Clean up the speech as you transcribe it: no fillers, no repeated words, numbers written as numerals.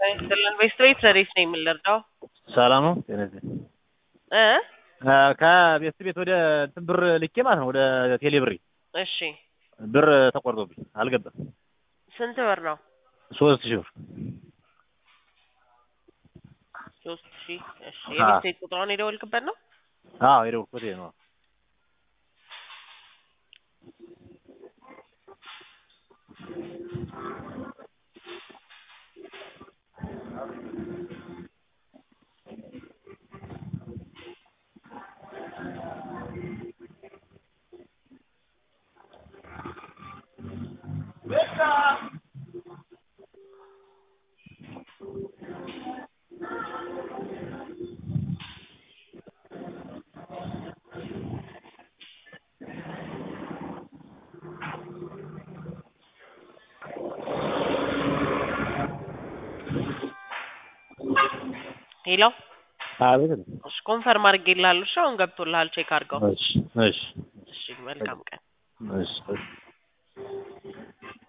ይስጥልን በስትሬት ሰርቪስ ነው የምንረዳው። ሰላም ነው ጤነዚህ ከቤት ቤት ወደ ብር ልኬ ማለት ነው ወደ ቴሌብሪ እሺ ብር ተቆርጦብኝ አልገባም። ስንት ብር ነው? 3000 ብር 3000 እሺ የቤት ቁጥሩን የደወልክበት ነው? አዎ የደወልኩት ነው። ሄሎ አቤት እሺ ኮንፈርም አድርጌልሃለሁ። እሺ አሁን ገብቶልሃል ቼክ አድርገው። እሺ እሺ እሺ መልካም ቀን። እሺ